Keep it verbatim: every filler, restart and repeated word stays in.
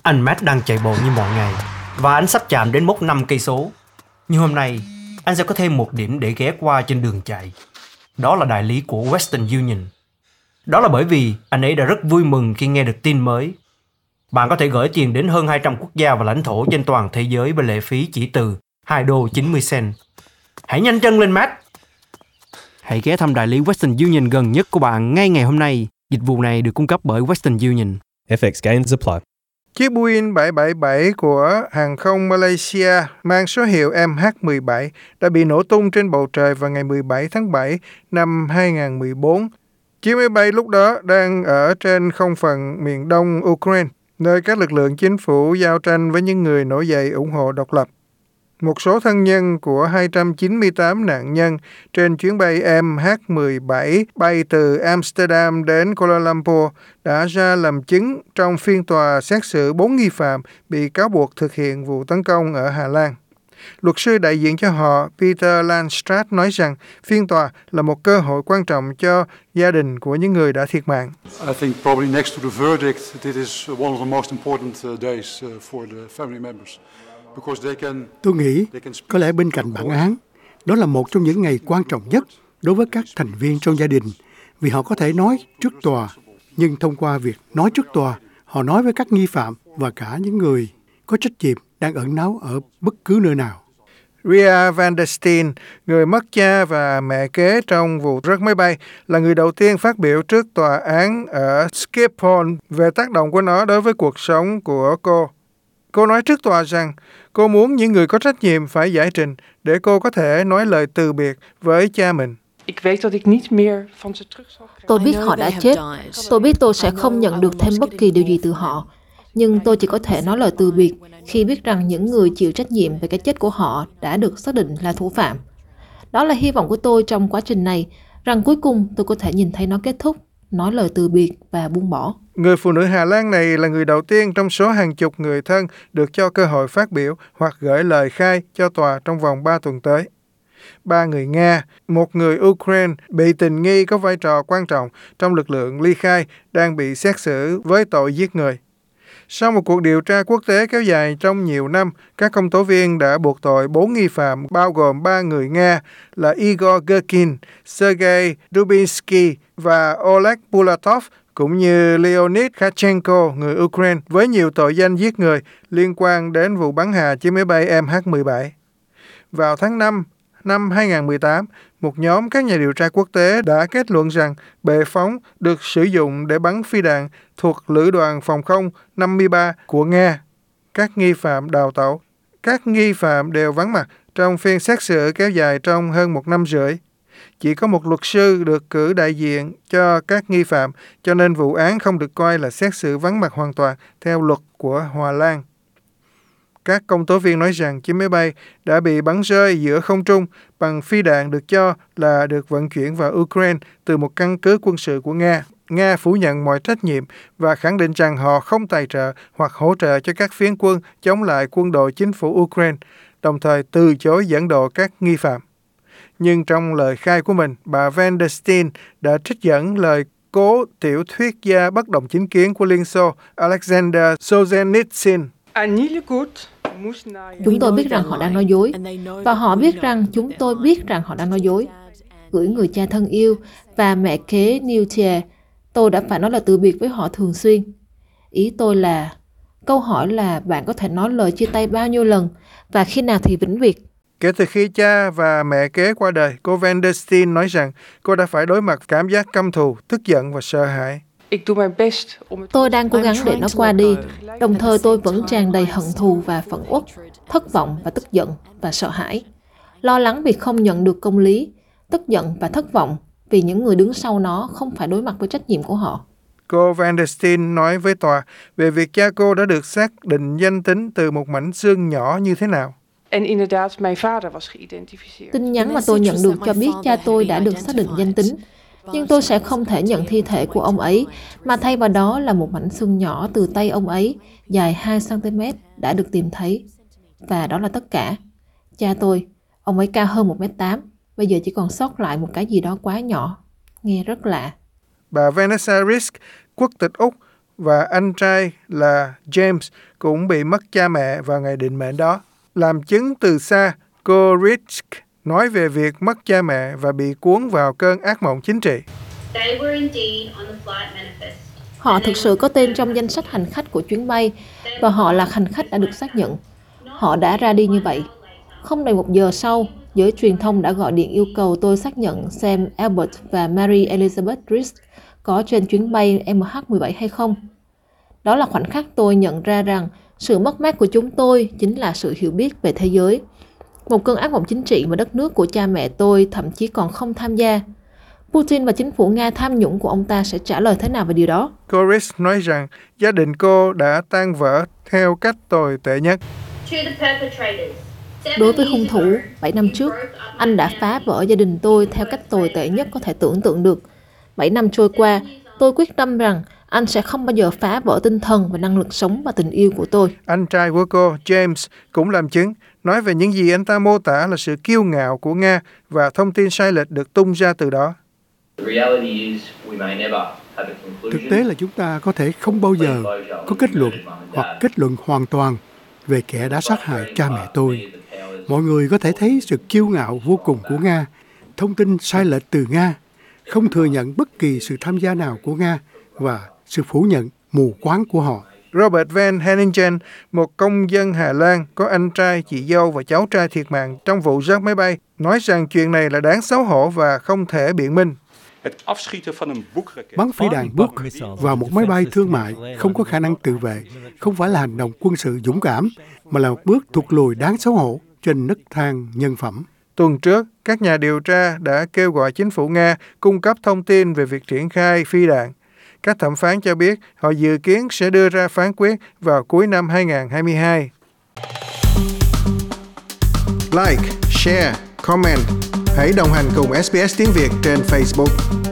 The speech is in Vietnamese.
Anh Matt đang chạy bộ như mọi ngày và anh sắp chạm đến mốc năm cây số. Nhưng hôm nay, anh sẽ có thêm một điểm để ghé qua trên đường chạy. Đó là đại lý của Western Union. Đó là bởi vì anh ấy đã rất vui mừng khi nghe được tin mới. Bạn có thể gửi tiền đến hơn hai trăm quốc gia và lãnh thổ trên toàn thế giới với lệ phí chỉ từ hai đô chín mươi cent. Hãy nhanh chân lên, Matt! Hãy ghé thăm đại lý Western Union gần nhất của bạn ngay ngày hôm nay. Dịch vụ này được cung cấp bởi Western Union. F X gains apply. Chiếc Boeing bảy bảy bảy của hàng không Malaysia mang số hiệu M H mười bảy đã bị nổ tung trên bầu trời vào ngày mười bảy tháng bảy năm hai không một bốn. Chiếc máy bay lúc đó đang ở trên không phận miền đông Ukraine, nơi các lực lượng chính phủ giao tranh với những người nổi dậy ủng hộ độc lập. Một số thân nhân của hai trăm chín mươi tám nạn nhân trên chuyến bay M H mười bảy bay từ Amsterdam đến Kuala Lumpur đã ra làm chứng trong phiên tòa xét xử bốn nghi phạm bị cáo buộc thực hiện vụ tấn công ở Hà Lan. Luật sư đại diện cho họ Peter Landstraat nói rằng phiên tòa là một cơ hội quan trọng cho gia đình của những người đã thiệt mạng. I think probably next to the verdict, this is one of the most important days for the family members. Tôi nghĩ có lẽ bên cạnh bản án, đó là một trong những ngày quan trọng nhất đối với các thành viên trong gia đình, vì họ có thể nói trước tòa, nhưng thông qua việc nói trước tòa, họ nói với các nghi phạm và cả những người có trách nhiệm đang ẩn náu ở bất cứ nơi nào. Ria van der Steen, người mất cha và mẹ kế trong vụ rớt máy bay, là người đầu tiên phát biểu trước tòa án ở Schiphol về tác động của nó đối với cuộc sống của cô. Cô nói trước tòa rằng cô muốn những người có trách nhiệm phải giải trình để cô có thể nói lời từ biệt với cha mình. Tôi biết họ đã chết. Tôi biết tôi sẽ không nhận được thêm bất kỳ điều gì từ họ. Nhưng tôi chỉ có thể nói lời từ biệt khi biết rằng những người chịu trách nhiệm về cái chết của họ đã được xác định là thủ phạm. Đó là hy vọng của tôi trong quá trình này, rằng cuối cùng tôi có thể nhìn thấy nó kết thúc, nói lời từ biệt và buông bỏ. Người phụ nữ Hà Lan này là người đầu tiên trong số hàng chục người thân được cho cơ hội phát biểu hoặc gửi lời khai cho tòa trong vòng ba tuần tới. Ba người Nga, một người Ukraine bị tình nghi có vai trò quan trọng trong lực lượng ly khai đang bị xét xử với tội giết người. Sau một cuộc điều tra quốc tế kéo dài trong nhiều năm, các công tố viên đã buộc tội bốn nghi phạm bao gồm ba người Nga là Igor Girkin, Sergei Dubinsky và Oleg Bulatov, cũng như Leonid Kravchenko, người Ukraine, với nhiều tội danh giết người liên quan đến vụ bắn hạ chiếc máy bay M H mười bảy. Vào tháng năm năm hai không một tám, một nhóm các nhà điều tra quốc tế đã kết luận rằng bệ phóng được sử dụng để bắn phi đạn thuộc Lữ đoàn Phòng không năm mươi ba của Nga. Các nghi phạm đào tẩu. Các nghi phạm đều vắng mặt trong phiên xét xử kéo dài trong hơn một năm rưỡi. Chỉ có một luật sư được cử đại diện cho các nghi phạm, cho nên vụ án không được coi là xét xử vắng mặt hoàn toàn theo luật của Hòa Lan. Các công tố viên nói rằng chiếc máy bay đã bị bắn rơi giữa không trung bằng phi đạn được cho là được vận chuyển vào Ukraine từ một căn cứ quân sự của Nga. Nga phủ nhận mọi trách nhiệm và khẳng định rằng họ không tài trợ hoặc hỗ trợ cho các phiến quân chống lại quân đội chính phủ Ukraine, đồng thời từ chối dẫn độ các nghi phạm. Nhưng trong lời khai của mình, bà van der Steen đã trích dẫn lời cố tiểu thuyết gia bất đồng chính kiến của Liên Xô Alexander Solzhenitsyn. Chúng tôi biết rằng họ đang nói dối, và họ biết rằng chúng tôi biết rằng họ đang nói dối. Gửi người cha thân yêu và mẹ kế Newtier, tôi đã phải nói lời từ biệt với họ thường xuyên. Ý tôi là, câu hỏi là bạn có thể nói lời chia tay bao nhiêu lần và khi nào thì vĩnh biệt. Kể từ khi cha và mẹ kế qua đời, cô van der Steen nói rằng cô đã phải đối mặt cảm giác căm thù, tức giận và sợ hãi. Tôi đang cố gắng để nó qua đi, đồng thời tôi vẫn tràn đầy hận thù và phẫn uất, thất vọng và tức giận và sợ hãi. Lo lắng vì không nhận được công lý, tức giận và thất vọng vì những người đứng sau nó không phải đối mặt với trách nhiệm của họ. Cô van der Steen nói với tòa về việc cha cô đã được xác định danh tính từ một mảnh xương nhỏ như thế nào. Tin nhắn mà tôi nhận được cho biết cha tôi đã được xác định danh tính, nhưng tôi sẽ không thể nhận thi thể của ông ấy, mà thay vào đó là một mảnh xương nhỏ từ tay ông ấy, dài hai xăng-ti-mét đã được tìm thấy. Và đó là tất cả. Cha tôi, ông ấy cao hơn một mét tám, bây giờ chỉ còn sót lại một cái gì đó quá nhỏ. Nghe rất lạ. Bà Vanessa Risk, quốc tịch Úc, và anh trai là James cũng bị mất cha mẹ vào ngày định mệnh đó. Làm chứng từ xa, cô Rich nói về việc mất cha mẹ và bị cuốn vào cơn ác mộng chính trị. Họ thực sự có tên trong danh sách hành khách của chuyến bay và họ là hành khách đã được xác nhận. Họ đã ra đi như vậy. Không đầy một giờ sau, giới truyền thông đã gọi điện yêu cầu tôi xác nhận xem Albert và Mary Elizabeth Rich có trên chuyến bay M H mười bảy hay không. Đó là khoảnh khắc tôi nhận ra rằng sự mất mát của chúng tôi chính là sự hiểu biết về thế giới. Một cơn ác mộng chính trị mà đất nước của cha mẹ tôi thậm chí còn không tham gia. Putin và chính phủ Nga tham nhũng của ông ta sẽ trả lời thế nào về điều đó? Cô Rich nói rằng gia đình cô đã tan vỡ theo cách tồi tệ nhất. Đối với hung thủ, bảy năm trước, anh đã phá vỡ gia đình tôi theo cách tồi tệ nhất có thể tưởng tượng được. Bảy năm trôi qua, tôi quyết tâm rằng anh sẽ không bao giờ phá vỡ tinh thần và năng lực sống và tình yêu của tôi. Anh trai của cô, James, cũng làm chứng, nói về những gì anh ta mô tả là sự kiêu ngạo của Nga và thông tin sai lệch được tung ra từ đó. Thực tế là chúng ta có thể không bao giờ có kết luận hoặc kết luận hoàn toàn về kẻ đã sát hại cha mẹ tôi. Mọi người có thể thấy sự kiêu ngạo vô cùng của Nga, thông tin sai lệch từ Nga, không thừa nhận bất kỳ sự tham gia nào của Nga và sự phủ nhận mù quáng của họ. Robert Van Henningen, một công dân Hà Lan có anh trai, chị dâu và cháu trai thiệt mạng trong vụ rớt máy bay, nói rằng chuyện này là đáng xấu hổ và không thể biện minh. Bắn phi đạn Buk vào một máy bay thương mại không có khả năng tự vệ, không phải là hành động quân sự dũng cảm, mà là một bước thụt lùi đáng xấu hổ trên nấc thang nhân phẩm. Tuần trước, các nhà điều tra đã kêu gọi chính phủ Nga cung cấp thông tin về việc triển khai phi đạn. Các thẩm phán cho biết họ dự kiến sẽ đưa ra phán quyết vào cuối năm hai không hai hai. Like, share, comment. Hãy đồng hành cùng ét bê ét Tiếng Việt trên Facebook.